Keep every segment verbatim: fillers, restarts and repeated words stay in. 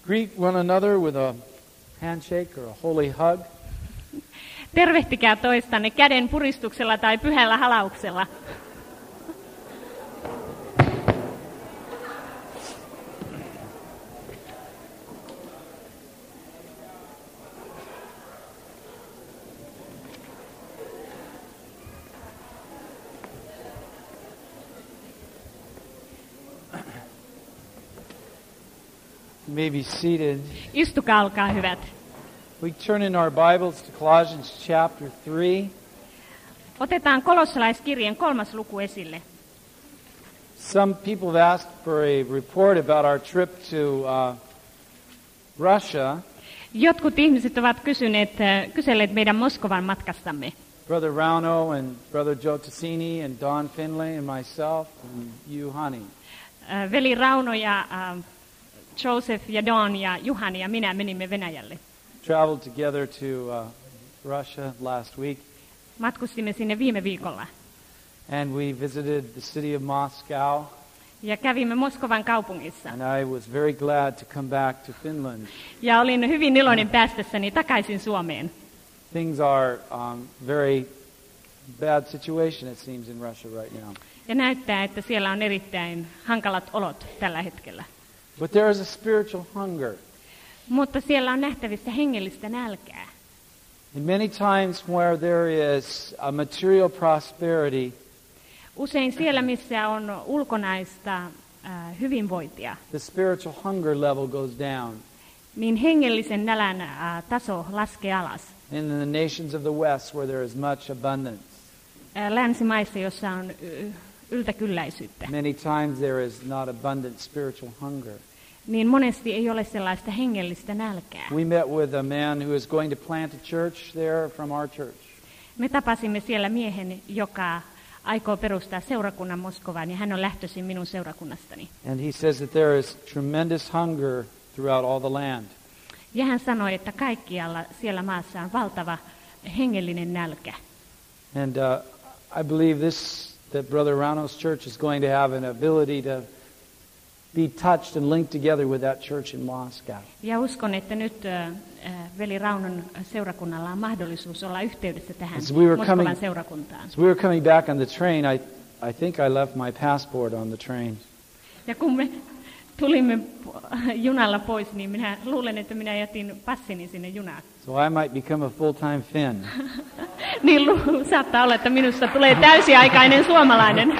Greet one another with a handshake or a holy hug. Tervehtikää toistanne käden puristuksella tai pyhällä halauksella. You may be seated. Istukaa, olkaa hyvät. We turn in our Bibles to Colossians chapter three. Otetaan kolossalaiskirjeen kolmas luku esille. Some people have asked for a report about our trip to uh, Russia. Jotkut ihmiset ovat kysyneet, äh, kyselleet meidän Moskovan matkastamme. Brother Rauno and Brother Joe Tassini and Don Finlay and myself and Juhani. Äh, veli Rauno ja äh, Joseph ja Don ja Juhani ja minä menimme Venäjälle. Traveled together to uh, Russia last week. Matkustimme sinne viime viikolla. And we visited the city of Moscow. Ja kävimme Moskovan kaupungissa. And I was very glad to come back to Finland. Ja olin hyvin iloinen päästessäni takaisin Suomeen. Things are um, very bad situation, it seems, in Russia right now. Ja näyttää, että siellä on erittäin hankalat olot tällä hetkellä. But there is a spiritual hunger. Mutta siellä on nähtävissä hengellistä nälkää. And many times where there is a material prosperity, Usein siellä, missä on ulkonaista äh, hyvinvointia, the spiritual hunger level goes down. niin hengellisen nälän äh, taso laskee alas. In the nations of the West where there is much abundance, Äh, länsimaissa, jossa on y- yltäkylläisyyttä, many times there is not abundant spiritual hunger. niin monesti ei ole sellaista hengellistä nälkää. We met with a man who is going to plant a church there from our church. Me tapasimme siellä miehen, joka aikoo perustaa seurakunnan Moskovaan, ja hän on lähtöisin minun seurakunnastani. And he says that there is tremendous hunger throughout all the land. Ja hän sanoi, että kaikkialla siellä maassa on valtava hengellinen nälkä. And uh, I believe this, that Brother Rauno's church is going to have an ability to be touched and linked together with that church in Moscow. Ja uskon, että nyt äh, veli Raunon seurakunnalla on mahdollisuus olla yhteydessä tähän As we were Moskovan coming- seurakuntaan. As we were coming back on the train, I, I think I left my passport on the train. Ja kun me tulimme junalla pois, niin minä luulen, että minä jätin passini sinne junaan. So I might become a full-time Finn. Niin lu- saattaa olla, että minusta tulee täysiaikainen suomalainen.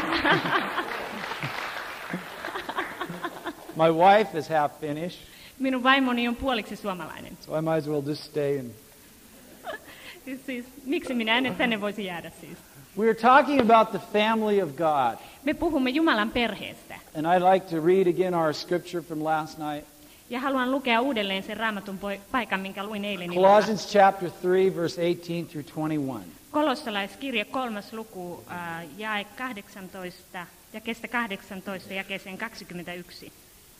My wife is half Finnish, Minun vaimoni on puoliksi suomalainen. so I might as well just stay. And Siis, siis, miksi minä en tänne voisi jäädä siis? we're talking about the family of God. Me puhumme Jumalan perheestä. And I'd like to read again our scripture from last night. Ja haluan lukea uudelleen sen raamatun poi- paikan, minkä luin eilen illalla. Colossians chapter three, verse eighteen through twenty-one. Kolossalaiskirje kolmas luku, äh, jae kahdeksantoista, jakeesta kahdeksantoista jakeeseen kaksikymmentäyksi.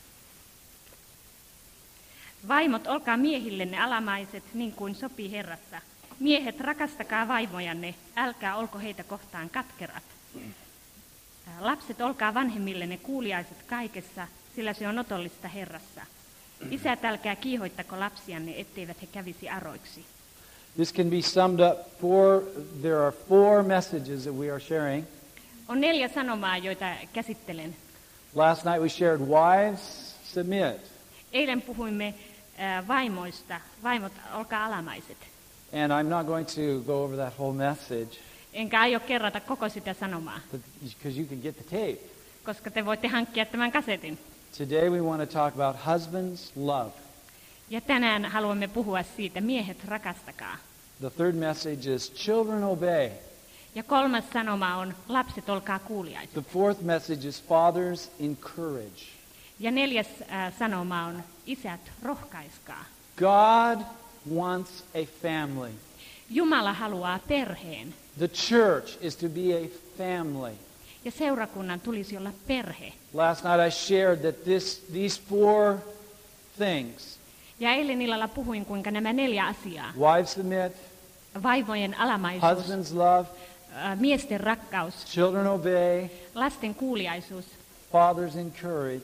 Vaimot, olkaa miehillenne alamaiset, niin kuin sopii Herrassa. Miehet, rakastakaa vaimojanne, älkää olko heitä kohtaan katkerat. Äh, Lapset, olkaa vanhemmillenne kuuliaiset kaikessa, sillä se on otollista Herrassa. Isät, älkää kiihoittako lapsianne, etteivät he kävisi aroiksi. This can be summed up four, there are four messages that we are sharing. On neljä sanomaa, joita käsittelen. Last night we shared wives, submit. Eilen puhuimme äh, vaimoista. Vaimot, olkaa alamaiset. And I'm not going to go over that whole message Enkä aio kerrata koko sitä sanomaa, because you can get the tape. koska te voitte hankkia tämän kasetin. Today we want to talk about husbands' love. Ja tänään haluamme puhua siitä, miehet rakastakaa. The third message is children obey. Ja kolmas sanoma on, lapset olkaa kuuliaiset. The fourth message is fathers encourage. Ja neljäs äh, sanoma on, isät rohkaiskaa. God wants a family. Jumala haluaa perheen. The church is to be a family. Ja seurakunnan tulisi olla perhe. Last night I shared that this, these four things, Ja eilen illalla puhuin, kuinka nämä neljä asiaa, wives submit, vaimojen alamaisuus, husbands love, äh, miesten rakkaus, children obey, lasten kuuliaisuus fathers encourage,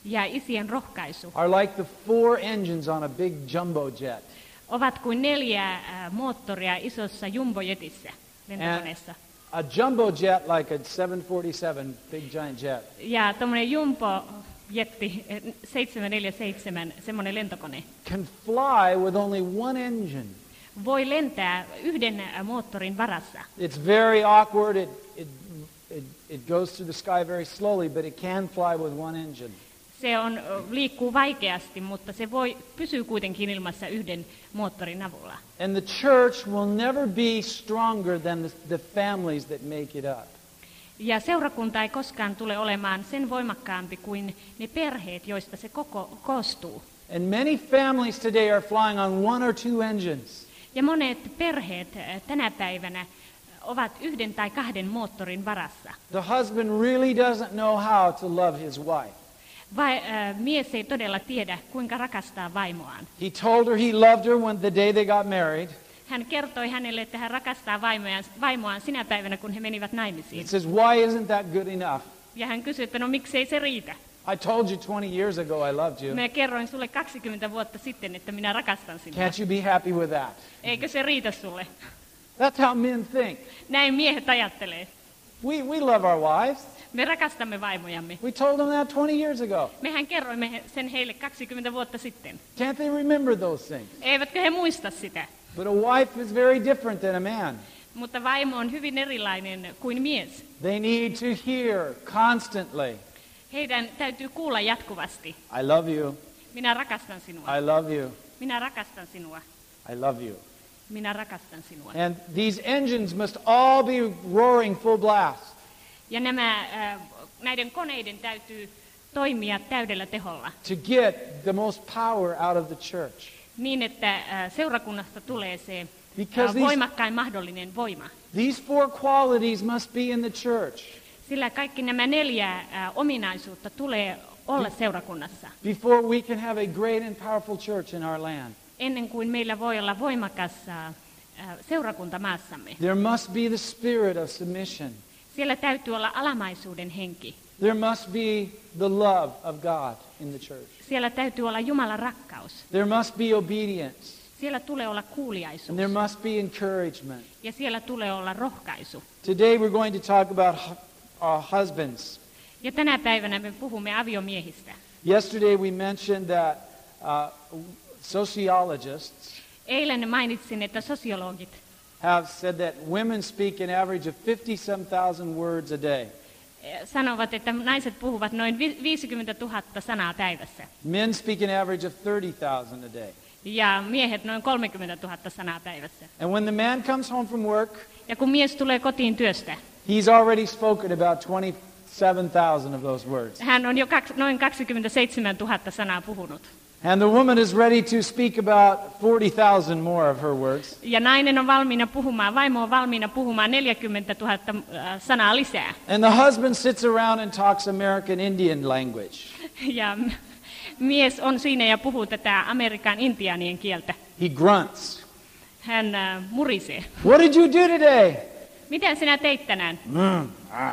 ja isien rohkaisu are like the four engines on a big jumbo jet. ovat kuin neljä äh, moottoria isossa jumbojetissä lentokoneessa. A jumbo jet like a seven forty-seven, big giant jet. Ja tuommoinen jumbojetti eh, seitsemän neljäkymmentäseitsemän, semmoinen lentokone, Can fly with only one engine. voi lentää yhden äh, moottorin varassa. It's very awkward. It, it, it, it goes through the sky very slowly, but it can fly with one engine. Se on, liikkuu vaikeasti, mutta se voi pysyä kuitenkin ilmassa yhden moottorin avulla. And the church will never be stronger than the, the families that make it up. Ja seurakunta ei koskaan tule olemaan sen voimakkaampi kuin ne perheet, joista se koko koostuu. And many families today are flying on one or two engines. Ja monet perheet eh, tänä päivänä ovat yhden tai kahden moottorin varassa. The husband really doesn't know how to love his wife. Vai, äh, mies ei todella tiedä, kuinka rakastaa vaimoaan. He told her he loved her when the day they got married. Hän kertoi hänelle, että hän rakastaa vaimoaan, vaimoaan sinä päivänä, kun he menivät He naimisiin. says, why isn't that good enough? Ja hän kysyi, että no miksei se riitä. I told you twenty years ago I loved you. Mä kerroin sulle kaksikymmentä vuotta sitten, että minä rakastan sinua. Can't you be happy with that? Eikö se riitä sulle? That's how men think. Näin miehet ajattelee. We, we love our wives. Me rakastamme vaimojamme. We told them that twenty years ago. Mehän kerroimme sen heille kaksikymmentä vuotta sitten. Can't they remember those things? Eivätkö he muista sitä? But a wife is very different than a man. Mutta vaimo on hyvin erilainen kuin mies. They need to hear constantly, Heidän täytyy kuulla jatkuvasti. I love you, Minä rakastan sinua. I love you, Minä rakastan sinua. I love you. Minä rakastan sinua. And these engines must all be roaring full blast. Ja nämä, äh, näiden koneiden täytyy toimia täydellä teholla To get the most power out of the church. niin, että äh, seurakunnasta tulee se Because äh, these, voimakkain mahdollinen voima. these four qualities must be in the church Sillä kaikki nämä neljä äh, ominaisuutta tulee olla seurakunnassa before we can have a great and powerful church in our land. ennen kuin meillä voi olla voimakas äh, seurakunta maassamme. There must be the spirit of submission. Siellä täytyy olla alamaisuuden henki. There must be the love of God in the church. Siellä täytyy olla Jumalan rakkaus. There must be obedience. Siellä tulee olla And kuuliaisuus. there must be encouragement. Ja siellä tulee olla rohkaisu. Today we're going to talk about hu- our husbands. Ja tänä päivänä me puhumme aviomiehistä. Yesterday we mentioned that uh, sociologists Eilen mainitsin, että sosiologit have said that women speak an average of fifty-some thousand words a day. eh, sanovat, että naiset puhuvat noin vi- viisikymmentätuhatta sanaa päivässä. Men speak an average of thirty thousand a day. Ja miehet noin kolmekymmentätuhatta sanaa päivässä. And when the man comes home from work, Ja kun mies tulee kotiin työstä, he's already spoken about twenty-seven thousand of those words. hän on jo kaks, noin kaksikymmentäseitsemäntuhatta sanaa puhunut. And the woman is ready to speak about forty thousand more of her words. Ja nainen on valmiina puhumaan, vaimo on valmiina puhumaan neljäkymmentätuhatta äh, sanaa lisää. And the husband sits around and talks American Indian language. Ja m- mies on siinä ja puhuu tätä Amerikan intiaanien kieltä. He grunts. Hän äh, murisee. What did you do today? Miten sinä teit tänään? Mm, ah.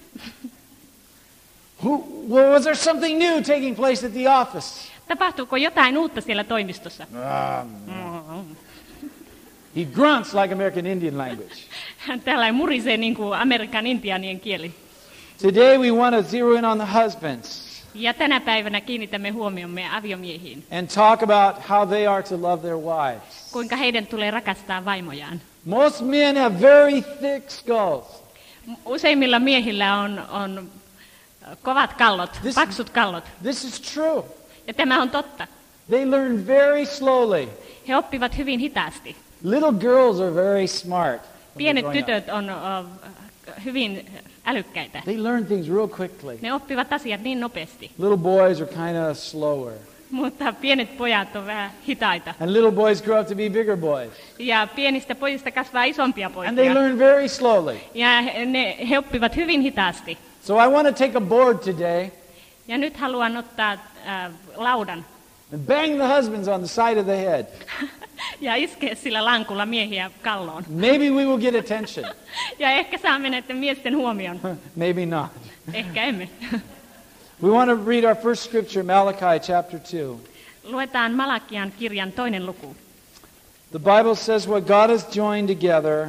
Who, well, was there something new taking place at the office? Tapahtuuko jotain uutta siellä toimistossa? Um, he grunts like American Indian language. Hän tällä murisee niin kuin Amerikan intiaanien kieli. Today we want to zero in on the husbands Ja tänä päivänä kiinnitämme huomiomme aviomiehiin. and talk about how they are to love their wives. Kuinka heidän tulee rakastaa vaimojaan. Most men have very thick skulls. Useimmilla miehillä on, on kovat kallot, This- paksut kallot. This is true. Ja tämä on totta. They learn very slowly. He oppivat hyvin hitaasti. Little girls are very smart. when they're Pienet growing up. tytöt on o, hyvin älykkäitä. They learn things real quickly. Ne oppivat asiat niin nopeasti. Little boys are kind of slower. Mutta pienet pojat on vähän hitaita. And little boys grow up to be bigger boys. Ja pienistä pojista kasvaa isompia And they poikia. learn very slowly. Ja he, ne, he oppivat hyvin hitaasti. So I want to take a board today Ja nyt haluan ottaa äh, laudan and bang the husbands on the side of the head. ja iskeä sillä lankulla miehiä kalloon. Maybe we will get attention. Ja ehkä saamme näiden miesten huomion. Maybe not. Ehkä emme. We want to read our first scripture, Malachi chapter two. Luetaan Malakian kirjan toinen luku. The Bible says what God has joined together,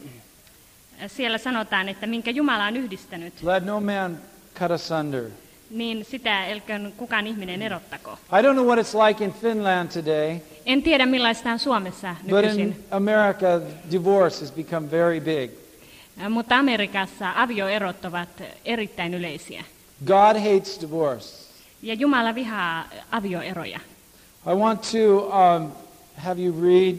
Siellä sanotaan, että minkä Jumala on yhdistänyt, let no man cut asunder. niin sitä elköön kukaan ihminen erottako. I don't know what it's like in Finland today, En tiedä millaista on Suomessa but nykyisin, in America, divorce has become very big. mutta Amerikassa avioerot ovat erittäin yleisiä. God hates divorce. Ja Jumala vihaa avioeroja. I want to um, have you read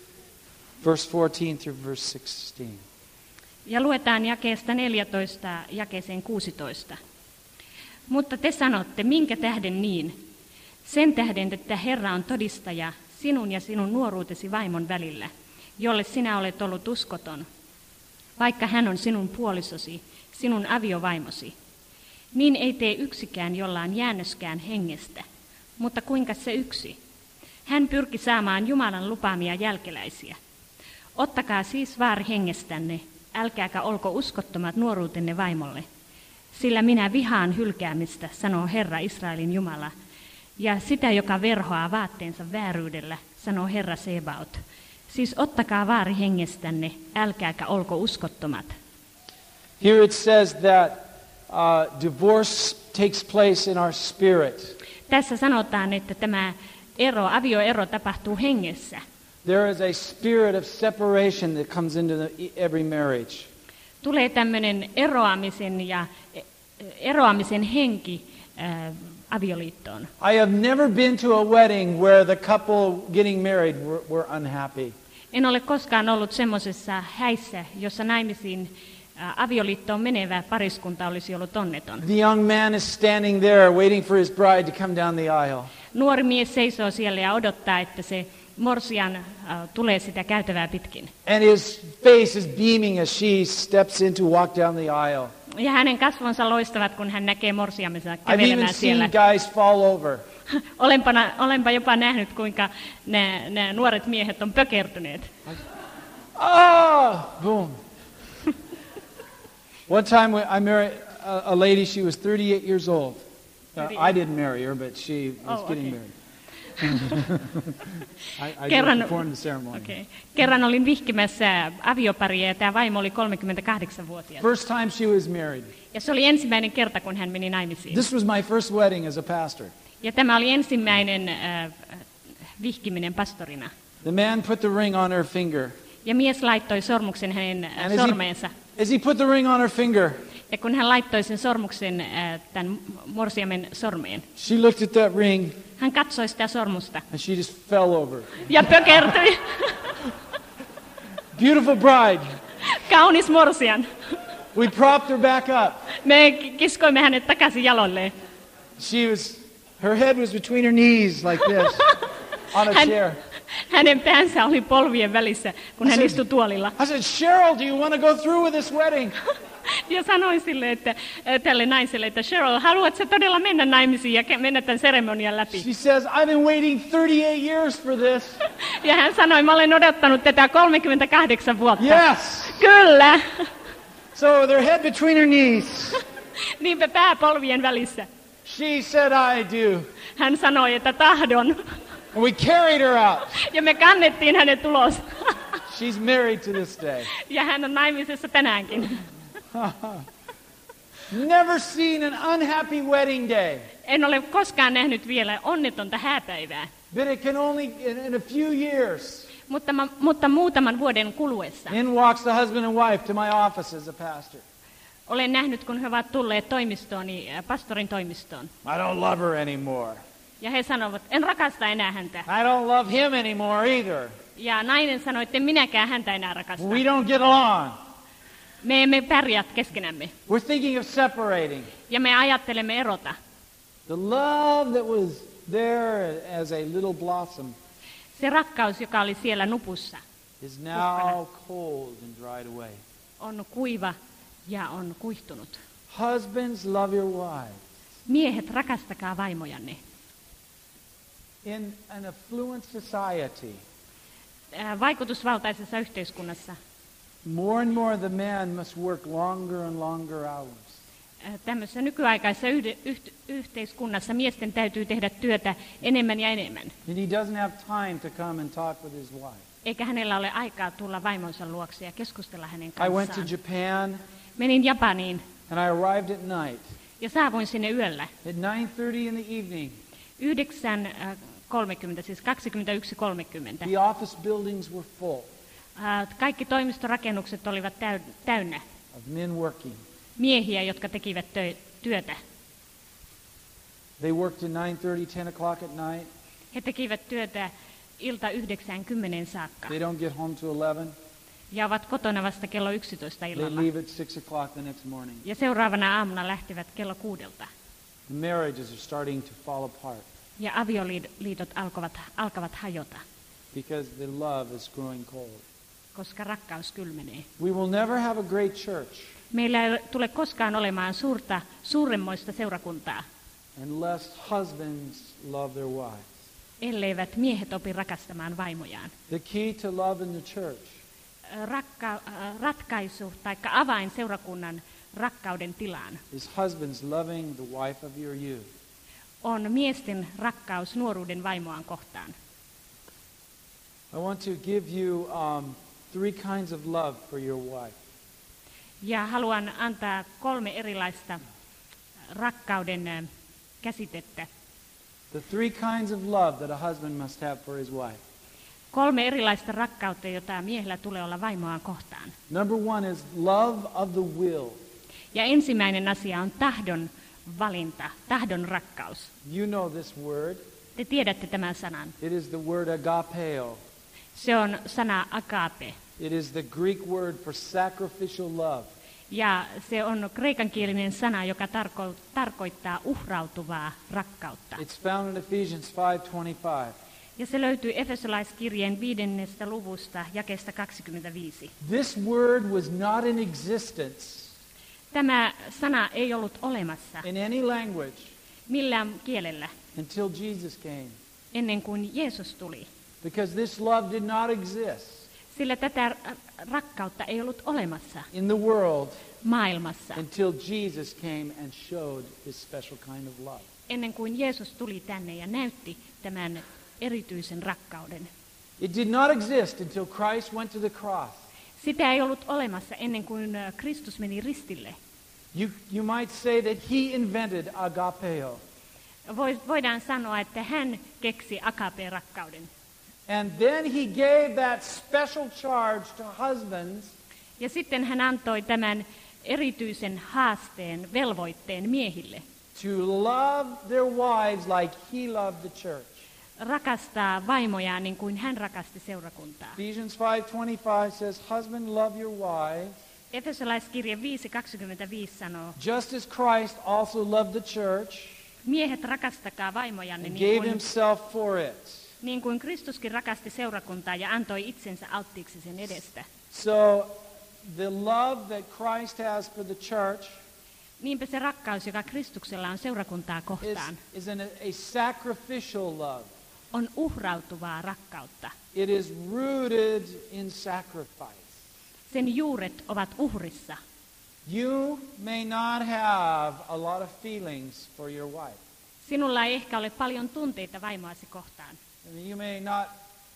verse fourteen through verse sixteen. Ja luetaan jakeesta neljätoista jakeeseen kuusitoista. Mutta te sanotte, minkä tähden niin? Sen tähden, että Herra on todistaja sinun ja sinun nuoruutesi vaimon välillä, jolle sinä olet ollut uskoton, vaikka hän on sinun puolisosi, sinun aviovaimosi. Niin ei tee yksikään, jolla on jäännöskään hengestä, mutta kuinka se yksi? Hän pyrki saamaan Jumalan lupaamia jälkeläisiä. Ottakaa siis vaari hengestänne, älkääkä olko uskottomat nuoruutenne vaimolle. Sillä minä vihaan hylkäämistä, sanoo Herra Israelin Jumala, ja sitä, joka verhoaa vaatteensa vääryydellä, sanoo Herra Sebaot. Siis ottakaa vaari hengestänne, älkääkä olko uskottomat. Here it says that uh, divorce takes place in our spirit. Tässä sanotaan, että tämä ero, avioero tapahtuu hengessä. There is a spirit of separation that comes into the, every marriage. Tulee tämmöinen eroamisen ja eroamisen henki äh, avioliittoon. I have never been to a wedding where the couple getting married were, were unhappy. En ole koskaan ollut semmoisessa häissä, jossa naimisiin äh, avioliittoon menevä pariskunta olisi ollut onneton. The young man is standing there waiting for his bride to come down the aisle. Nuori mies seisoo siellä ja odottaa, että se morsian äh, tulee sitä käytävää pitkin. And his face is beaming as she steps in to walk down the aisle. Ja hänen kasvonsa loistavat, kun hän näkee morsiamensa I've even kävelemään siellä. seen guys fall over. Olenpa, olenpa jopa nähnyt, kuinka nämä, nämä nuoret miehet on pökertyneet. Ah, boom. One time I married a, a lady, she was thirty-eight years old. Uh, I didn't marry her, but she was Oh, getting okay. married. I, I Kerran, just performed the ceremony. okay. Kerran olin vihkimässä avioparia ja tämä vaimo oli kolmekymmentäkahdeksanvuotias. First time she was married. Ja se oli ensimmäinen kerta, kun hän meni naimisiin. This was my first wedding as a pastor. Ja tämä oli ensimmäinen äh, vihkiminen pastorina. The man put the ring on her finger. Ja mies laittoi sormuksen hänen äh, And as sormeensa. he, as he put the ring on her finger, Ja kun hän laittoi sen sormuksen äh, tämän morsiamen sormeen, she looked at that ring hän katsoi sitä sormusta and she just fell over. ja pökertyi. Beautiful bride. Kaunis morsian. We propped her back up. Me kiskoimme hänet takaisin jaloilleen. She was, her head was between her knees like this on a Hän, chair. hänen päänsä oli polvien välissä, kun hän istui tuolilla. I said, Cheryl, do you want to go through with this wedding? Ja sanoin sille, että, äh, tälle naiselle, että Cheryl, haluatko todella mennä naimisiin ja ke- mennä tämän seremonian läpi? She says, I've been waiting thirty-eight years for this. Ja hän sanoi, mä olen odottanut tätä kolmekymmentäkahdeksan vuotta. Yes. Kyllä. So their head between her knees. Niinpä pää polvien välissä. She said, I do. Hän sanoi, että tahdon. And we carried her out. Ja me kannettiin hänet ulos. She's married to this day. Ja hän on naimisessa tänäänkin. Never seen an unhappy wedding day. En ole koskaan nähnyt vielä onnetonta hääpäivää. But it can only, in, in a few years, Mutta, ma, mutta muutaman vuoden kuluessa in walks the husband and wife to my office as a pastor. olen nähnyt, kun he ovat tulleet toimistooni, äh, pastorin toimistoon. I don't love her anymore. Ja he sanovat, en rakasta enää häntä. I don't love him anymore either. Ja nainen sanoi, että en minäkään häntä enää rakasta. We don't get along. Me emme pärjää keskenämme. We're thinking of separating. Ja me ajattelemme erota. The love that was there as a little blossom Se rakkaus, joka oli siellä nupussa, is now cold and dried away. on kuiva ja on kuihtunut. Husbands, love your wives. Miehet, rakastakaa vaimojanne. In an affluent society, Äh, Vaikutusvaltaisessa yhteiskunnassa more and more the man must work longer and longer hours. tämmöisessä nykyaikaisessa yhde, yht, yhteiskunnassa miesten täytyy tehdä työtä enemmän ja enemmän. And he doesn't have time to come and talk with his wife. Eikä hänellä ole aikaa tulla vaimonsa luokse ja keskustella hänen I went to kanssaan. Japan Menin Japaniin and I arrived at night. ja saavuin sinne yöllä. At nine thirty in the evening, yhdeksän kolmekymmentä, siis kaksikymmentäyksi kolmekymmentä. the office buildings were full Kaikki toimistorakennukset olivat täynnä of men working. miehiä, jotka tekivät tö- työtä. They worked at nine thirty, ten o'clock at night. He tekivät työtä ilta yhdeksään kymmeneen saakka They don't get home till eleven. ja ovat kotona vasta kello yksitoista They illalla. leave at six o'clock the next morning. Ja seuraavana aamuna lähtivät kello kuudelta. The marriages are starting to fall apart Ja avioliitot alkavat, alkavat hajota, because the love is growing cold. koska rakkaus kylmenee. We will never have a great church Meillä ei tule koskaan olemaan suurta, suuremmoista seurakuntaa, unless husbands love their wives. elleivät miehet opi rakastamaan vaimojaan. The key to love in the church Rakka, äh, ratkaisu tai avain seurakunnan rakkauden tilaan is husbands loving the wife of your youth. on miesten rakkaus nuoruuden vaimoaan kohtaan. I want to give you um, three kinds of love for your wife. Ja haluan antaa kolme erilaista rakkauden äh, käsitettä. The three kinds of love that a husband must have for his wife. Kolme erilaista rakkautta, jota miehellä tulee olla vaimoaan kohtaan. Number one is love of the will. Ja ensimmäinen asia on tahdon valinta, tahdon rakkaus. You know this word. Te tiedätte tämän sanan. It is the word agapeo. Se on sana agape. It is the Greek word for sacrificial love. Ja se on kreikankielinen sana, joka tarko- tarkoittaa uhrautuvaa rakkautta. It's found in Ephesians five twenty-five. Ja se löytyy Efesolaiskirjeen viidennestä luvusta, jakeesta kaksikymmentäviisi. This word was not in existence Tämä sana ei ollut olemassa in any language millään kielellä until Jesus came. ennen kuin Jeesus tuli. Because this love did not exist Sillä tätä rakkautta ei ollut olemassa in the world maailmassa until Jesus came and showed this special kind of love. ennen kuin Jeesus tuli tänne ja näytti tämän erityisen rakkauden. It did not exist until Christ went to the cross. Sitä ei ollut olemassa ennen kuin Kristus meni ristille. You, you might say that he invented agapeo. Voidaan sanoa, että hän keksi agape-rakkauden. And then he gave that special charge to husbands Ja sitten hän antoi tämän erityisen haasteen, velvoitteen miehille. to love their wives like he loved the church. Rakastaa vaimojaan niin kuin hän rakasti seurakuntaa. Ephesians five twenty-five says, husband, love your wives, Efesolaiskirje viisi kaksikymmentäviisi sanoo, just as Christ also loved the church miehet rakastakaa vaimojanne and niin gave kuin, himself for it. niin kuin Kristuskin rakasti seurakuntaa ja antoi itsensä alttiiksi sen edestä. So the love that Christ has for the church Niinpä se rakkaus, joka Kristuksella on seurakuntaa is, kohtaan, is an, a sacrificial love. on uhrautuvaa rakkautta. It is rooted in sacrifice. Sen juuret ovat uhrissa. You may not have a lot of feelings for your wife. Sinulla ei ehkä ole paljon tunteita vaimoasi kohtaan. I mean, you may not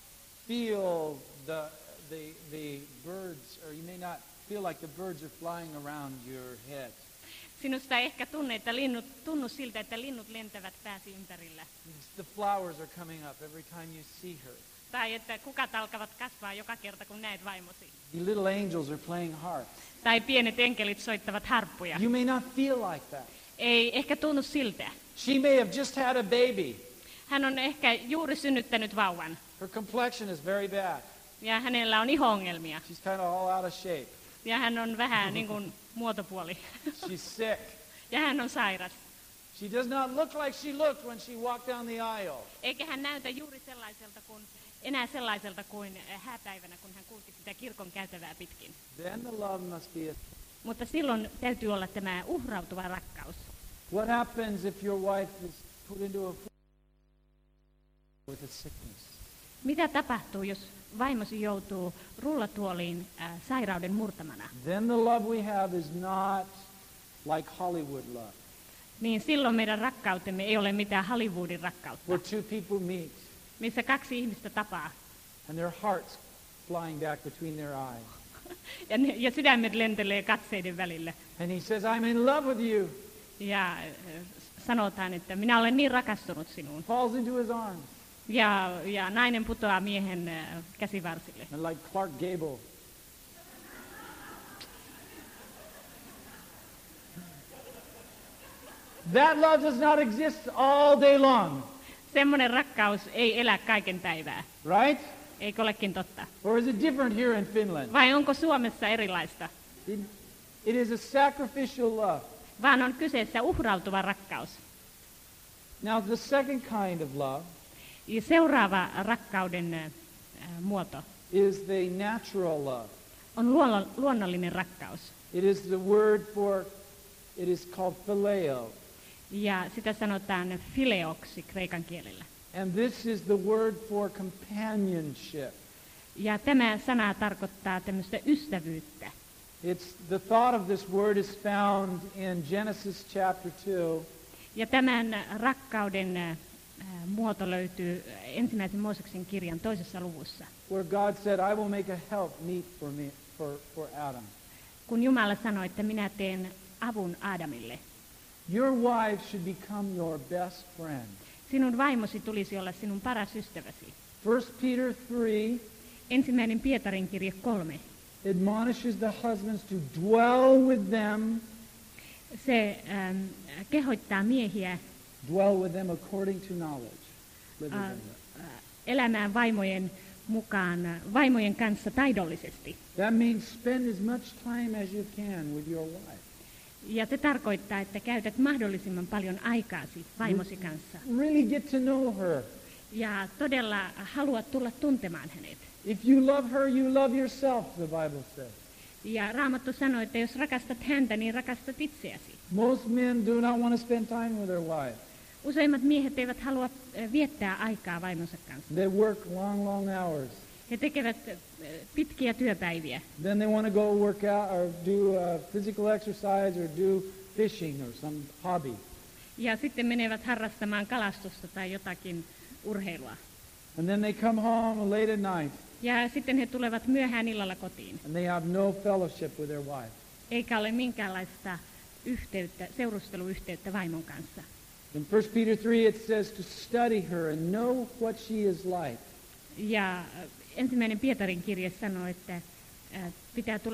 feel the, the, the birds, or you may not feel like the birds are flying around your head. Sinusta ei ehkä tunne, että linnut, tunnu siltä, että linnut lentävät pääsi ympärillä. The flowers are coming up every time you see her. Tai että kukat alkavat kasvaa joka kerta, kun näet vaimosi. The little angels are playing harps. Tai pienet enkelit soittavat harppuja. You may not feel like that. Ei ehkä tunnu siltä. She may have just had a baby. Hän on ehkä juuri synnyttänyt vauvan. Her complexion is very bad. Ja hänellä on iho-ongelmia. She's kind of all out of shape. Ja hän on vähän niin kuin muotopuoli. She's sick. Ja hän on sairas. She does not look like she looked when she walked down the aisle. Eikä hän näytä juuri sellaiselta kuin, enää sellaiselta kuin hääpäivänä, kun hän kulki sitä kirkon käytävää pitkin. Then the love must be a... Mutta silloin täytyy olla tämä uhrautuva rakkaus. What happens if your wife is put into a with a sickness? Mitä tapahtuu, jos vaimosi joutuu rullatuoliin äh, sairauden murtamana? Then the love we have is not like Hollywood love, niin silloin meidän rakkautemme ei ole mitään Hollywoodin rakkautta, where two people meet missä kaksi ihmistä tapaa and their hearts flying back between their eyes. ja, ne, ja sydämet lentelee katseiden välillä. And he says, I'm in love with you. Ja äh, sanotaan, että minä olen niin rakastunut sinuun. Falls into his arms. Ja, ja nainen putoaa miehen äh, käsivarsille. And like Clark Gable, that love does not exist all day long, Semmoinen rakkaus ei elä kaiken päivää. right? Eikö olekin totta? Or is it different here in Finland? Vai onko Suomessa erilaista? It, it is a sacrificial love. Vaan on kyseessä uhrautuva rakkaus. Now, the second kind of love Ja seuraava rakkauden äh, muoto is the natural love. on luonno, luonnollinen rakkaus. It is the word for, it is called phileo. Ja sitä sanotaan fileoksi kreikan kielellä. And this is the word for companionship. Ja tämä sana tarkoittaa tämmöistä ystävyyttä. It's the thought of this word is found in Genesis chapter two. Ja tämän rakkauden äh, muoto löytyy ensimmäisen Mooseksen kirjan toisessa luvussa. Where God said, I will make a help meet for me for, for Adam. Kun Jumala sanoi, että minä teen avun Aadamille. Your wife should become your best friend. Sinun vaimosi tulisi olla sinun paras ystäväsi. First Peter three Ensimmäinen Pietarin kirje kolme. admonishes the husbands to dwell with them, Se ähm, kehoittaa miehiä dwell with them according to knowledge. Live with äh, them. äh, elämään vaimojen mukaan, äh, vaimojen kanssa taidollisesti. That means spend as much time as you can with your wife. Ja se tarkoittaa, että käytät mahdollisimman paljon aikaasi vaimosi kanssa. Really get to know her. Ja todella haluat tulla tuntemaan hänet. If you love her, you love yourself, the Bible says. Ja Raamattu sanoo, että jos rakastat häntä, niin rakastat itseäsi. Most men do not want to spend time with their wife. Useimmat miehet eivät halua äh, viettää aikaa vaimonsa kanssa. They work long, long hours. He tekevät äh, pitkiä työpäiviä. Then they want to go work out or do uh, physical exercise or do fishing or some hobby. Ja sitten menevät harrastamaan kalastusta tai jotakin urheilua. And then they come home late at night Ja sitten he tulevat myöhään illalla kotiin. and they have no fellowship with their wife. Eikä ole minkäänlaista yhteyttä, seurusteluyhteyttä vaimon kanssa. In First Peter three it says to study her and know what she is like. Ja äh, ensimmäinen Pietarin kirje sanoo, että äh, pitää tulla,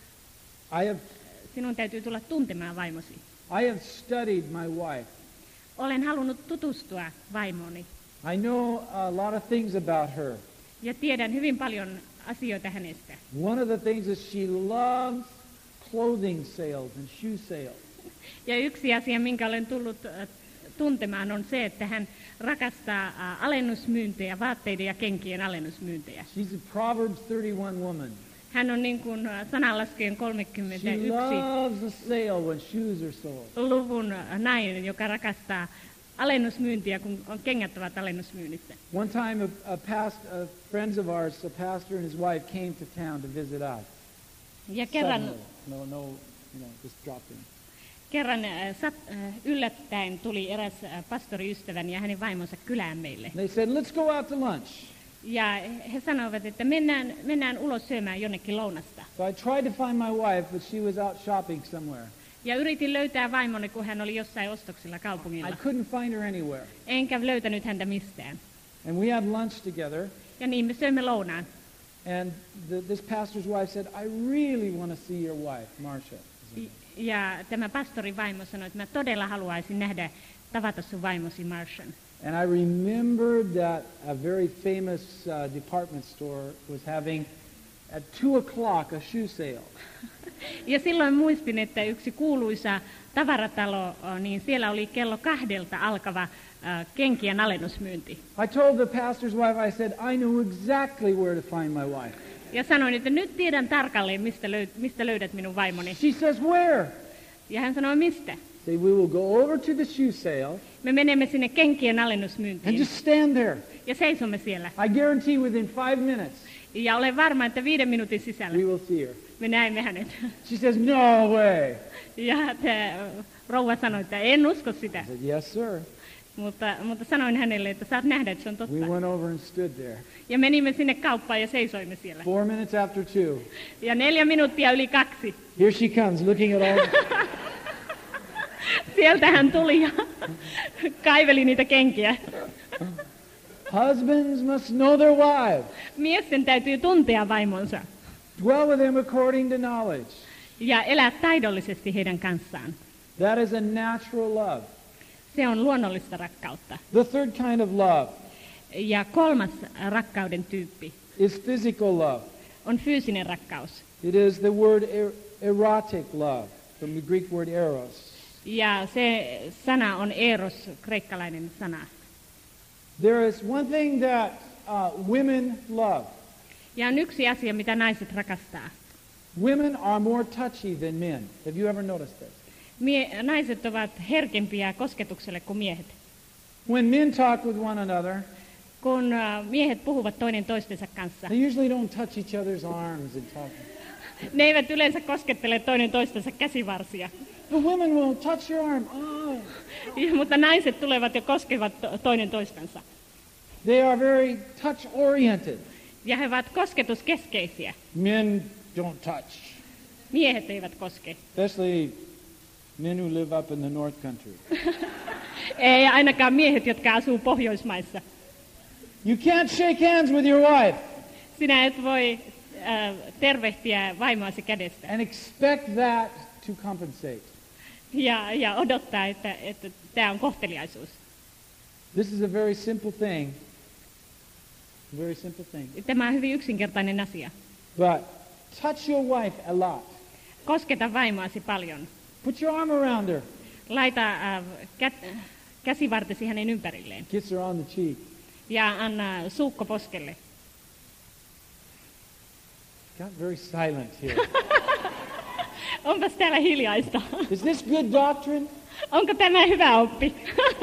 I have, sinun täytyy tulla tuntemaan vaimosi. I have studied my wife. Olen halunnut tutustua vaimooni I know a lot of things about her. ja tiedän hyvin paljon asioita hänestä. One of the things is she loves clothing sales and shoe sales. Ja yksi asia, minkä olen tullut äh, tuntemaan, on se, että hän rakastaa äh, alennusmyyntejä, vaatteiden ja kenkien alennusmyyntejä. She's a Proverbs thirty-one woman. Hän on niin kuin äh, sananlaskujen She kolmekymmentäyksi loves a sale when shoes are sold. luvun äh, nainen, joka rakastaa alennusmyyntiä, kun on kengät ovat alennusmyynnissä. One time, a, a past a friends of ours, a pastor and his wife, came to town to visit us. Ja kerran, Suddenly. No, no, you know, just dropped in. kerran äh, sat, äh, yllättäen tuli eräs äh, pastoriystäväni ja hänen vaimonsa kylään meille. They said, "Let's go out to lunch." Ja he sanoivat, että mennään, mennään ulos syömään jonnekin lounasta. So I tried to find my wife, but she was out shopping somewhere. Ja yritin löytää vaimoni, kun hän oli jossain ostoksilla I kaupungilla. couldn't find her anywhere. Enkä löytänyt häntä mistään. And we had lunch together. Ja niin me söimme lounaan. And the, this pastor's wife said, "I really want to see your wife, Marcia." Ja tämä pastorin vaimo sanoi, että mä todella haluaisin nähdä, tavata sun vaimosi Martian. And I remembered that a very famous uh, department store was having at two o'clock a shoe sale. Ja silloin muistin, että yksi kuuluisa tavaratalo, niin siellä oli kello kahdelta alkava äh, kenkien alennusmyynti. I told the pastor's wife, I said, I know exactly where to find my wife. Ja sanoin, että nyt tiedän tarkalleen, mistä, löy- mistä löydät minun vaimoni. She says, where? Ja hän sanoi, mistä? Say, we will go over to the shoe sale Me menemme sinne kenkien and alennusmyyntiin. just stand there. Ja Ja seisomme siellä. I guarantee within five minutes Ja olen varma, että viiden minuutin sisällä we will see her. me näemme hänet. She says, no way. Ja te, rouva sanoi, että en usko sitä. I said, yes, sir. Mutta, mutta sanoin hänelle, että saat nähdä, että se on totta. We went over and stood there. Ja menimme sinne kauppaan ja seisoimme siellä. Four minutes after two. Ja neljä minuuttia yli kaksi. Here she comes, looking at all. Sieltä hän tuli ja kaiveli niitä kenkiä. Husbands must know their wives. Miesten täytyy tuntea vaimonsa Dwell with them according to knowledge. ja elää taidollisesti heidän kanssaan. That is a natural love. Se on luonnollista rakkautta. The third kind of love Ja kolmas rakkauden tyyppi is physical love. on fyysinen rakkaus. It is the word er- erotic love, from the Greek word eros. Ja se sana on eros, kreikkalainen sana. There is one thing that uh, women love. Ja on yksi asia, mitä naiset rakastaa. Women are more touchy than men. Have you ever noticed this? Mie- naiset ovat herkempiä kosketukselle kuin miehet. When men talk with one another, Kun äh, miehet puhuvat toinen toistensa kanssa, they usually don't touch each other's arms and talk. ne eivät yleensä koskettele toinen toistensa käsivarsia. The women will touch your arm. Oh. Ja, mutta naiset tulevat ja koskevat to- toinen toistensa. They are very touch-oriented. Ja he ovat kosketuskeskeisiä. Men don't touch, Miehet eivät koske. especially men who live up in the North Country. Ei ainakaan miehet, jotka asuu Pohjoismaissa. You can't shake hands with your wife Sinä et voi äh, tervehtiä vaimoasi kädestä and expect that to compensate. ja, ja odottaa, että, että tämä on kohteliaisuus. This is a very simple thing. A very simple thing. Tämä on hyvin yksinkertainen asia. But touch your wife a lot. Kosketa vaimoasi paljon. Put your arm around her. Laita äh, kä- käsivartesi hänen ympärilleen Kiss her on the cheek. ja anna suukko poskelle. Got very silent here. Onpas täällä hiljaista. Is this good doctrine? Onko tämä hyvä oppi?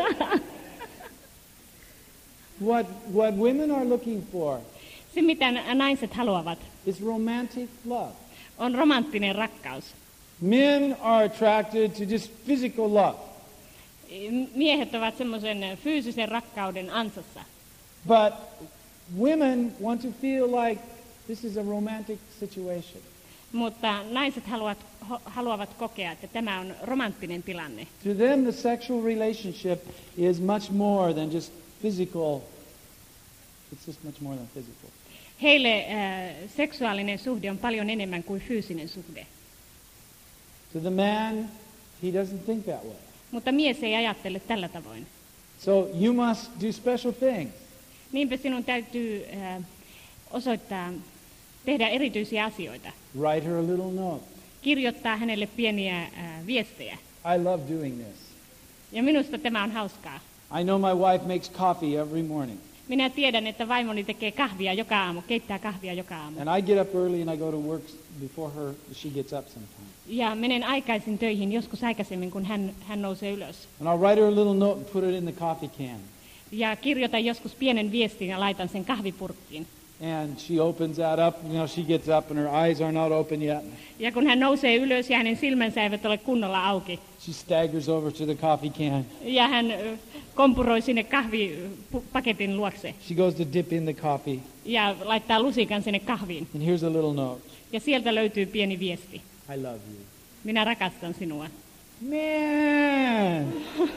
What, what women are looking for Se, mitä naiset haluavat, is romantic love. on romanttinen rakkaus. Men are attracted to just physical love. Miehet ovat semmoisen fyysisen rakkauden ansassa. But women want to feel like this is a romantic situation. Mutta naiset haluavat, ho, haluavat kokea, että tämä on romanttinen tilanne. To them, the sexual relationship is much more than just physical. It's just much more than physical. Heille äh, seksuaalinen suhde on paljon enemmän kuin fyysinen suhde. To the man, he doesn't think that way. Mutta mies ei ajattele tällä tavoin. So you must do special things. Niinpä sinun täytyy äh, osoittaa, tehdä erityisiä asioita. Write her a little note. Kirjoittaa hänelle pieniä äh, viestejä. I love doing this. Ja minusta tämä on hauskaa. I know my wife makes coffee every morning. Minä tiedän, että vaimoni tekee kahvia joka aamu, keittää kahvia joka aamu. And I get up early and I go to work before her. She gets up sometimes. Ja menen aikaisin töihin, joskus aikaisemmin, kun hän, hän nousee ylös. And I'll write her a little note and put it in the coffee can. Ja kirjoitan joskus pienen viestin ja laitan sen kahvipurkkiin. And she opens that up. You know, she gets up and her eyes are not open yet. Ja kun hän nousee ylös ja hänen silmänsä eivät ole kunnolla auki. She staggers over to the coffee can. Ja hän ö, kompuroi sinne kahvipaketin luokse. She goes to dip in the coffee. Ja laittaa lusikan sinne kahviin. And here's a little note. Ja sieltä löytyy pieni viesti. I love you. Minä rakastan sinua. Man!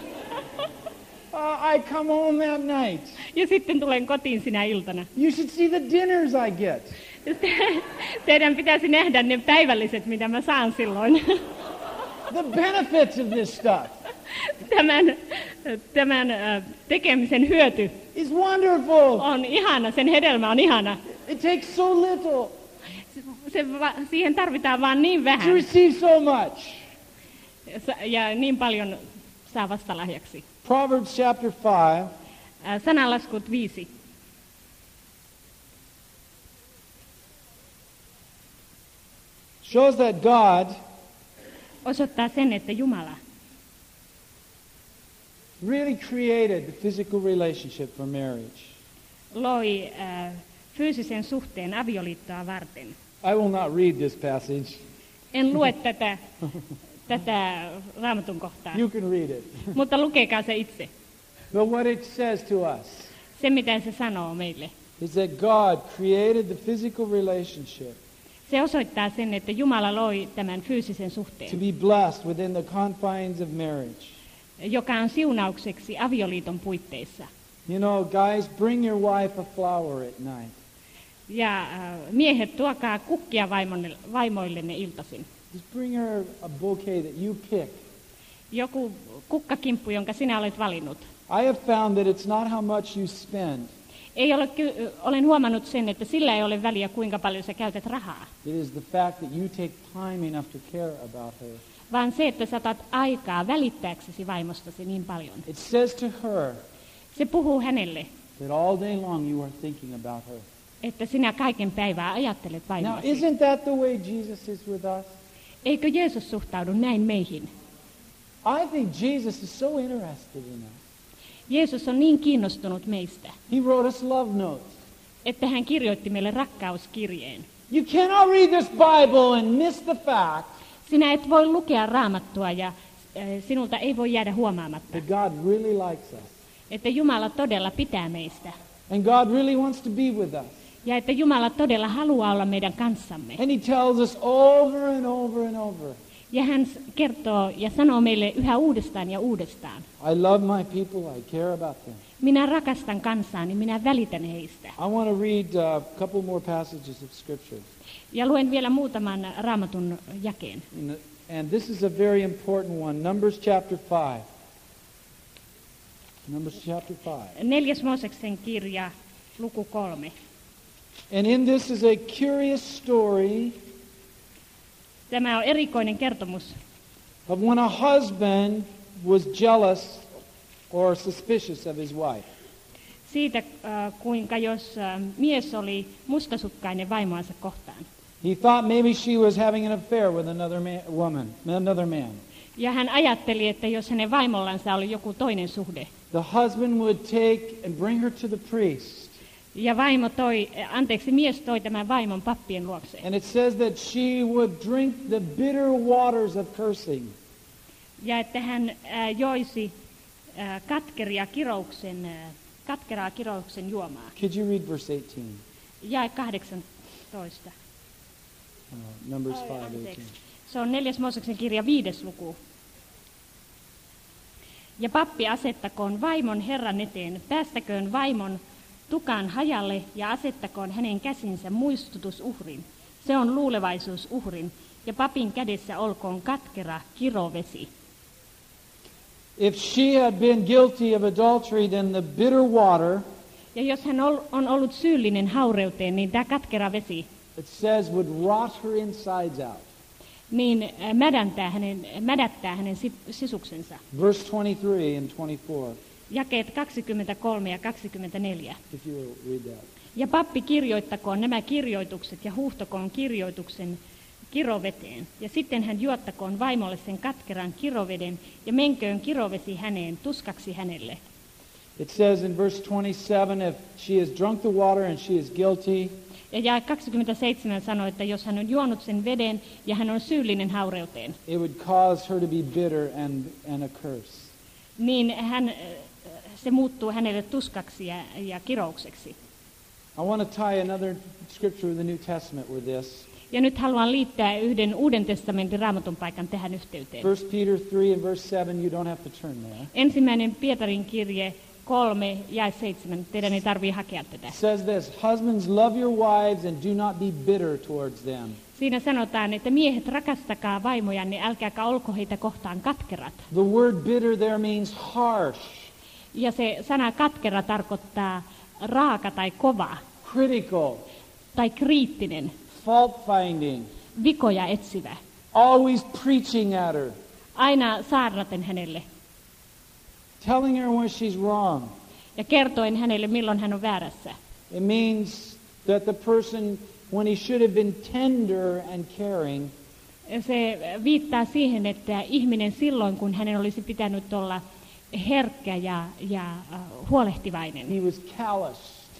Uh, I come home that night. Ja sitten tulen kotiin sinä iltana. You should see the dinners I get. Te- Teidän pitäisi nähdä ne päivälliset, mitä mä saan silloin. The benefits of this stuff Tämän, tämän ö, tekemisen hyöty is wonderful. on ihana, sen hedelmä on ihana. It takes so little Se, va- siihen tarvitaan vaan niin to vähän receive so much. Sa- ja niin paljon saa vastalahjaksi. Proverbs chapter five. Ä, Sananlaskut viisi. Shows that God Osoittaa sen, että Jumala really created the physical relationship for marriage. loi äh, fyysisen suhteen avioliittoa varten. I will not read this passage. En lue tätä, tätä Raamatun kohtaa, You can read it. mutta lukekaa se itse. But what it says to us Se, mitä se sanoo meille. is that God created the physical relationship Se osoittaa sen, että Jumala loi tämän fyysisen to suhteen, be blessed within the confines of marriage. joka on siunaukseksi avioliiton puitteissa. You know, guys, bring your wife a flower at night. Ja äh, miehet, tuokaa kukkia vaimoille, vaimoillenne iltaisin. Just bring her a bouquet that you pick. Joku kukkakimppu, jonka sinä olet valinnut. I have found that it's not how much you spend. Ei ole, ky- olen huomannut sen, että sillä ei ole väliä, kuinka paljon sä käytät rahaa, It is the fact that you take time enough to care about her. vaan se, että sä otat aikaa välittääksesi vaimostasi niin paljon. It says to her Se puhuu hänelle, that all day long you are thinking about her. että sinä kaiken päivää ajattelet Now, vaimoasi. isn't that the way Jesus is with us? Eikö Jeesus suhtaudu näin meihin? I think Jesus is so interested in us. Jeesus on niin kiinnostunut meistä, He wrote us love notes. että hän kirjoitti meille rakkauskirjeen. You cannot read this Bible and miss the fact Sinä et voi lukea Raamattua ja äh, sinulta ei voi jäädä huomaamatta, that God really likes us. että Jumala todella pitää meistä And God really wants to be with us. ja että Jumala todella haluaa olla meidän kanssamme. And He tells us over and over and over, Ja hän s- kertoo ja sanoo meille yhä uudestaan ja uudestaan. I love my people, I care about them. Minä rakastan kansaani, minä välitän heistä. I want to read uh, a couple more passages of Scripture. Ja luen vielä muutaman Raamatun jakeen. And, and this is a very important one. Numbers chapter five. Numbers chapter five. Neljäs Mooseksen kirja, luku kolme. And in this is a curious story Tämä on erikoinen kertomus of when a husband was jealous or suspicious of his wife. siitä, äh, kuinka jos äh, mies oli mustasukkainen vaimoansa kohtaan. He thought maybe she was having an affair with another man, woman, another man. Ja hän ajatteli, että jos hänen vaimollansa oli joku toinen suhde, The husband would take and bring her to the priest. ja vaimo toi, äh, anteeksi, mies toi tämän vaimon pappien luokse. And it says that she would drink the bitter waters of cursing. Ja että hän äh, joisi äh, katkeria kirouksen, äh, katkeraa kirouksen juomaa. Could you read verse eighteen? Jae kahdeksantoista. Uh, Numbers Ai, five anteeksi. eighteen. Se on neljäs Mooseksen kirja viides luku. Ja pappi asettakoon vaimon Herran eteen, päästäköön vaimon tukan hajalle ja asettakoon hänen käsinsä muistutusuhrin. Se on luulevaisuusuhrin, ja papin kädessä olkoon katkera kirovesi. If she had been guilty of adultery, then the bitter water, Ja jos hän ol- on ollut syyllinen haureuteen, niin tämä katkera vesi it says, would rot her insides out. niin äh, mädäntää hänen, mädättää hänen si- sisuksensa. Verse twenty-three and twenty-four, Jakeet kaksikymmentäkolme ja kaksikymmentäneljä. if you will read that. Ja pappi kirjoittakoon nämä kirjoitukset ja huuhtokoon kirjoituksen kiroveteen. Ja sitten hän juottakoon vaimolle sen katkeran kiroveden ja menköön kirovesi häneen tuskaksi hänelle. It says in verse twenty-seven, if she has drunk the water and she is guilty, Ja jae kaksikymmentäseitsemän sanoo, että jos hän on juonut sen veden ja hän on syyllinen haureuteen, it would cause her to be bitter and, and a curse. niin hän, äh, se muuttuu hänelle tuskaksi ja, ja kiroukseksi. I want to tie another scripture of the New Testament with this. Ja nyt haluan liittää yhden Uuden testamentin raamatun paikan tähän yhteyteen. First Peter three and verse seven, you don't have to turn there. Ensimmäinen Pietarin kirje kolme ja seitsemän. Teidän ei tarvitse hakea tätä. It says this, husbands, love your wives and do not be bitter towards them. Siinä sanotaan, että miehet rakastakaa vaimojanne, älkääkä olko heitä kohtaan katkerat. The word bitter there means harsh, Ja se sana katkera tarkoittaa raaka tai kova critical, tai kriittinen, fault finding, vikoja etsivä. always preaching at her, Aina saarnaten hänelle telling her when she's wrong. ja kertoen hänelle, milloin hän on väärässä. It means that the person, when he should have been tender and caring, Se viittaa siihen, että ihminen silloin, kun hänen olisi pitänyt olla herkkä ja, ja uh, huolehtivainen, he was calloused.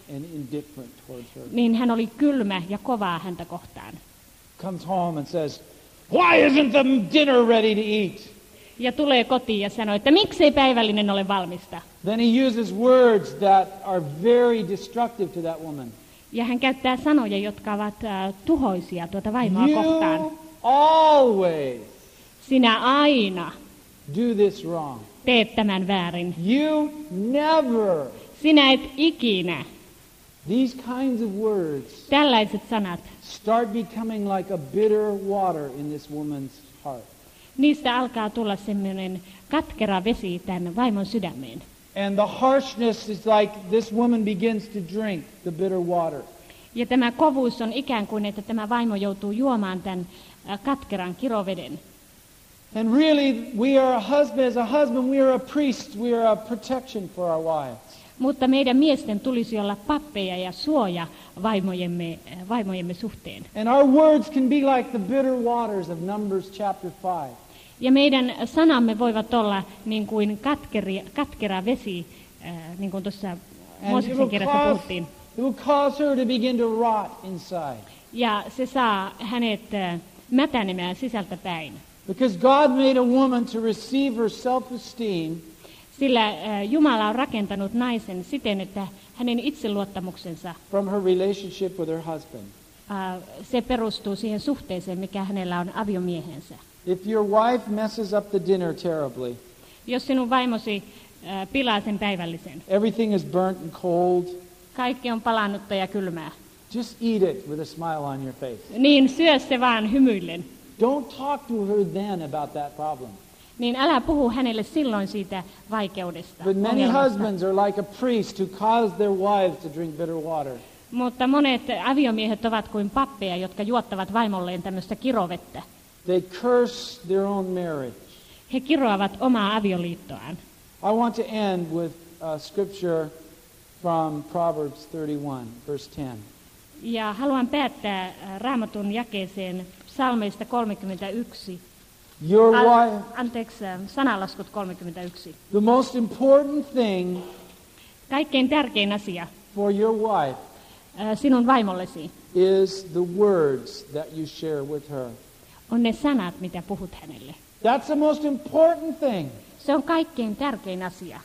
and indifferent towards her. Niin hän oli kylmä ja kovaa häntä kohtaan. Comes home and says, "Why isn't the dinner ready to eat?" Ja tulee kotiin ja sanoo, että miksei päivällinen ole valmista. Then he uses words that are very destructive to that woman. Ja hän käyttää sanoja, jotka ovat uh, tuhoisia tuota vaimoa kohtaan. You always Sinä aina do this wrong. teet tämän väärin. You never. Sinä et ikinä. These kinds of words Tällaiset sanat, start becoming like a bitter water in this woman's heart. niistä alkaa tulla semmoinen katkera vesi tämän vaimon sydämeen. And the harshness is like this woman begins to drink the bitter water. Ja tämä kovuus on ikään kuin, että tämä vaimo joutuu juomaan tämän äh, katkeran kiroveden. And really, we are a husband, as a husband, we are a priest, we are a protection for our wives. Mutta meidän miesten tulisi olla pappeja ja suoja vaimojemme, äh, vaimojemme suhteen. And our words can be like the bitter waters of Numbers chapter five. Ja meidän sanamme voivat olla niin kuin katkeri, katkera vesi, äh, niin kuin tuossa And it Mooseksen will, kirjassa cause, puhuttiin. it will cause her to begin to rot inside. Ja se saa hänet äh, mätänemään sisältä päin. Because God made a woman to receive her self-esteem Sillä äh, Jumala on rakentanut naisen siten, että hänen itseluottamuksensa from her relationship with her husband. äh, se perustuu siihen suhteeseen, mikä hänellä on aviomiehensä. If your wife messes up the dinner terribly, Jos sinun vaimosi äh, pilaa sen päivällisen, everything is burnt and cold, kaikki on palannutta ja kylmää, just eat it with a smile on your face. niin syö se vaan hymyillen. Don't talk to her then about that problem. Niin älä puhu hänelle silloin siitä vaikeudesta. But many ongelmasta. husbands are like a priest who cause their wives to drink bitter water. Mutta monet aviomiehet ovat kuin pappeja, jotka juottavat vaimolleen tämmöistä kirovettä. They curse their own marriage. He kiroavat omaa avioliittoaan. I want to end with a scripture from Proverbs thirty-one, verse ten. Ja haluan päättää äh, Raamatun jakeeseen Psalmeista kolmekymmentäyksi. Your Al- wife, anteeksi, äh, sanalaskut kolmekymmentäyksi. the most important thing Kaikkein tärkein asia for your wife äh, sinun vaimollesi is the words that you share with her. on ne sanat, mitä puhut hänelle. That's the most important thing. Se on kaikkein tärkein asia.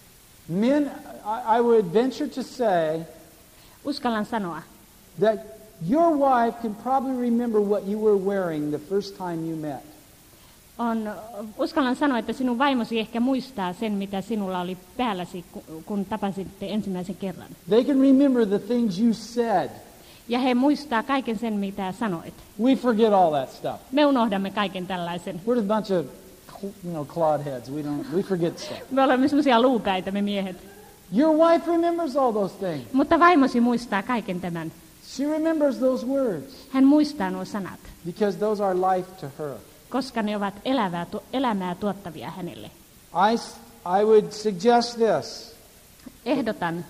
Men, I, I would venture to say Uskallan sanoa, that your wife can probably remember what you were wearing the first time you met. on, uskallan sanoa, että sinun vaimosi ehkä muistaa sen, mitä sinulla oli päälläsi, ku- kun tapasitte ensimmäisen kerran. They can remember the things you said. Ja he muistaa kaiken sen, mitä sanoit. We forget all that stuff. Me unohdamme kaiken tällaisen. We're a bunch of, you know, clodheads. We don't. We forget stuff. Me olemme semmoisia luupäitä, me miehet. Your wife remembers all those things. Mutta vaimosi muistaa kaiken tämän. She remembers those words Hän muistaa nuo sanat, because those are life to her. koska ne ovat elävää, tu- elämää tuottavia hänelle. I, s- I would suggest this, Ehdotan,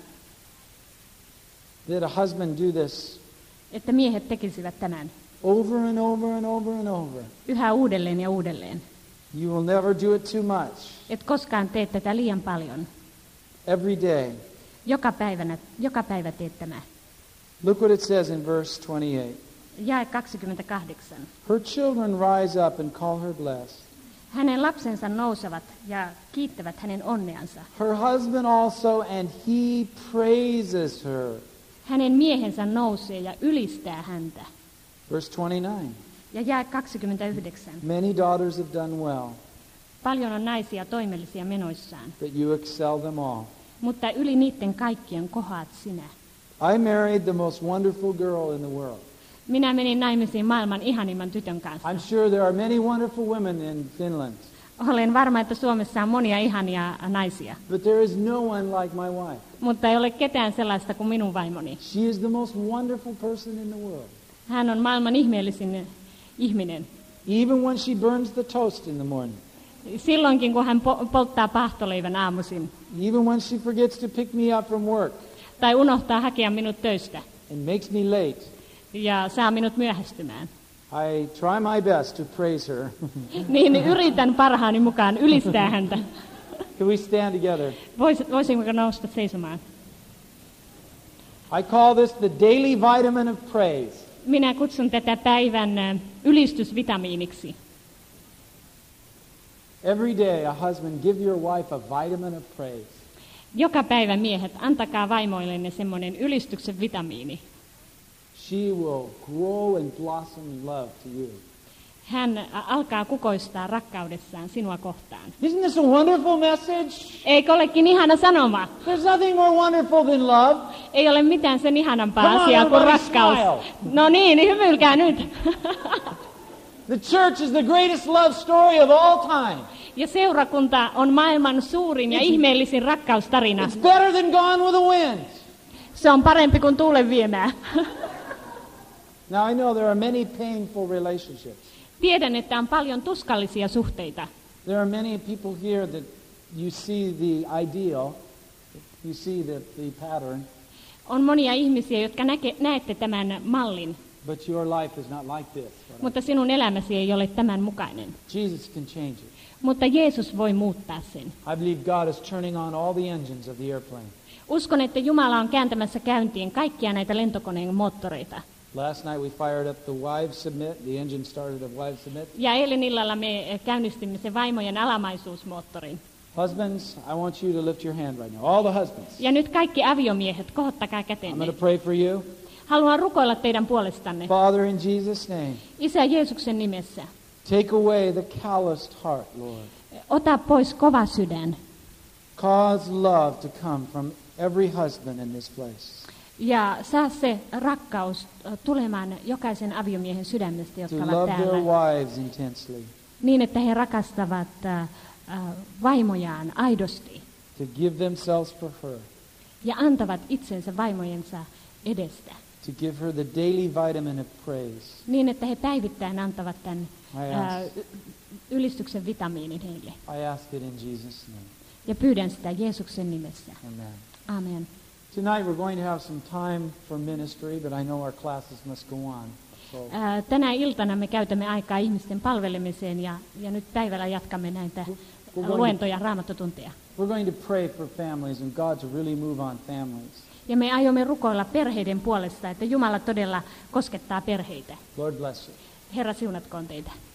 that a husband do this että miehet tekisivät tämän over and over and over and over. yhä uudelleen ja uudelleen. You will never do it too much. Et koskaan tee tätä liian paljon. Every day. Joka, päivänä, joka päivä teet tämä. Look what it says in verse twenty-eight. Jae kaksikymmentäkahdeksan. Her children rise up and call her blessed. Hänen lapsensa nousevat ja kiittävät hänen onneansa. Her husband also, and he praises her. Hänen miehensä nousee ja ylistää häntä. Verse twenty-nine. Ja jae kaksikymmentäyhdeksän. Many daughters have done well, Paljon on naisia toimellisia menoissaan, but you excel them all. mutta yli niiden kaikkien kohaat sinä. I married the most wonderful girl in the world. Minä menin naimisiin maailman ihanimman tytön kanssa. I'm sure there are many wonderful women in Finland, Olen varma, että Suomessa on monia ihania naisia, but there is no one like my wife. mutta ei ole ketään sellaista kuin minun vaimoni. She is the most wonderful person in the world. Hän on maailman ihmeellisin ihminen. Even when she burns the toast in the morning, Silloinkin, kun hän po- polttaa pahtoleivän aamuisin, even when she forgets to pick me up from work tai unohtaa hakea minut töistä and makes me late, ja saa minut myöhästymään, I try my best to praise her. niin yritän parhaani mukaan ylistää häntä. Can we stand together? Vois, voisinko nousta seisomaan? I call this the daily vitamin of praise. Minä kutsun tätä päivän ö, ylistysvitamiiniksi. Every day, a husband, give your wife a vitamin of praise. Joka päivä miehet, antakaa vaimoillenne semmoinen ylistyksen vitamiini. She will grow and blossom in love to you. Hän ä, alkaa kukoistaa rakkaudessaan sinua kohtaan. Isn't this a wonderful message? Eikö olekin ihana sanoma? There's nothing more wonderful than love. Ei ole mitään sen ihanampaa Come on, asiaa kuin everybody rakkaus. smile. No niin, hymyilkää nyt. The church is the greatest love story of all time. Ja seurakunta on maailman suurin ja ihmeellisin rakkaustarina. It's better than Gone with the Wind. Se on parempi kuin tuulen viemää. Now I know there are many painful relationships. Tiedän, että on paljon tuskallisia suhteita. There are many people here that you see the ideal, you see the, the pattern, On monia ihmisiä, jotka näke, näette tämän mallin, but your life is not like this. mutta sinun elämäsi ei ole tämän mukainen. Jesus can change it. Mutta Jeesus voi muuttaa sen. I believe God is turning on all the engines of the airplane. Uskon, että Jumala on kääntämässä käyntiin kaikkia näitä lentokoneen moottoreita. Last night we fired up the wives submit, the engine started of wives submit. Ja eilen illalla me käynnistimme sen vaimojen alamaisuusmoottorin. Husbands, I want you to lift your hand right now. All the husbands. Ja nyt kaikki aviomiehet, kohottakaa I'm kätenne. going to pray for you. Haluan rukoilla teidän puolestanne. Father, in Jesus' name, Isä Jeesuksen nimessä, take away the calloused heart, Lord. ota pois kova sydän Cause love to come from every husband in this place. ja saa se rakkaus äh, tulemaan jokaisen aviomiehen sydämestä, To jotka ovat love their täällä, wives intensely. niin että he rakastavat äh, äh, vaimojaan aidosti To give themselves for her. ja antavat itsensä vaimojensa edestä, To give her the daily vitamin of praise. niin että he päivittäin antavat tämän I äh, ask, ylistyksen vitamiinin heille. I ask it in Jesus' name. Ja pyydän sitä Jeesuksen nimessä. Amen. Amen. Tonight we're going to have some time for ministry, but I know our classes must go on. So Ää, Tänä iltana me käytämme aikaa ihmisten palvelemiseen ja, ja nyt päivällä jatkamme näitä luentoja, raamattotunteja. we're going to pray for families and God to really move on families. Ja me aiomme rukoilla perheiden puolesta, että Jumala todella koskettaa perheitä. Lord bless you. Herra siunatkoon teitä.